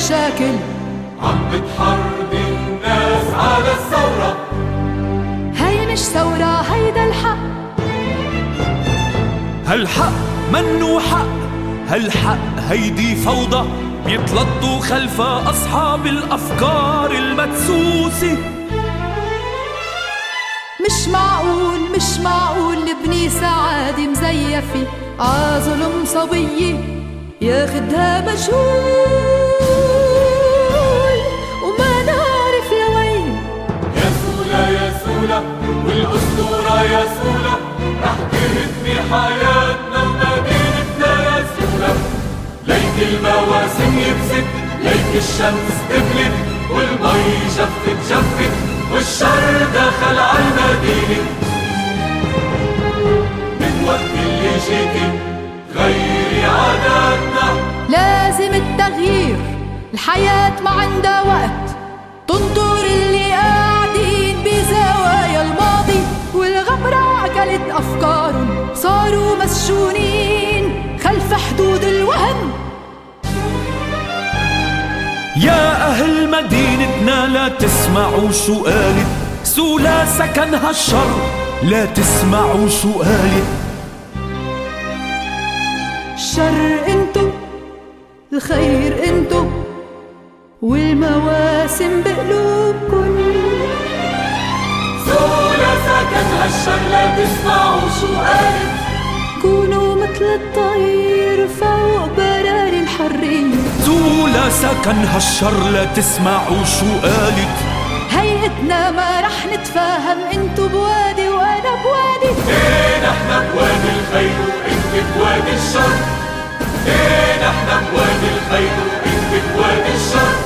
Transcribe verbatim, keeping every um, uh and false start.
المشاكل، عم بتحرض الناس على الثورة. هاي مش ثورة، هيدا الحق. هالحق منو حق، هالحق هيدي فوضى بيتلطوا خلف أصحاب الأفكار المدسوسة. مش معقول مش معقول نبني سعادة مزيفة ع ظلم صبية ياخدها مجهول وما نعرف لوين. يا سولا يا سولا والأسطورة يا سولا، رح تهدي حياتنا ومدينتنا يا سولا. ليك المواسم يبسط، ليك الشمس تبلد، والمي جفت جفت، والشر دخل عالمدينة. من وقت اللي جيتي غيري عاداتنا. لازم التغيير، الحياة ما عندها وقت تنطر اللي قاعدين بزوايا الماضي، والغبرة أكلت أفكارهم صاروا مسجونين خلف حدود الوهم. يا أهل مدينتنا لا تسمعوا شو قالت سولا سكنها الشر، لا تسمعوا شو قالت. الشر انتو، الخير انتو، والمواسم بقلوبكن. سولا سكنها الشر، لا تسمعوا شو قالت. كونوا مثل الطير فوق براري الحرية. سولا سكنها الشر، لا تسمعوا شو قالت. هيئتنا ما رح نتفاهم، انتو بوادي وانا بوادي. ايه نحنا بوادي الخير وانت بوادي الشر. ايه نحنا بوادي الخير وانت بوادي الشر.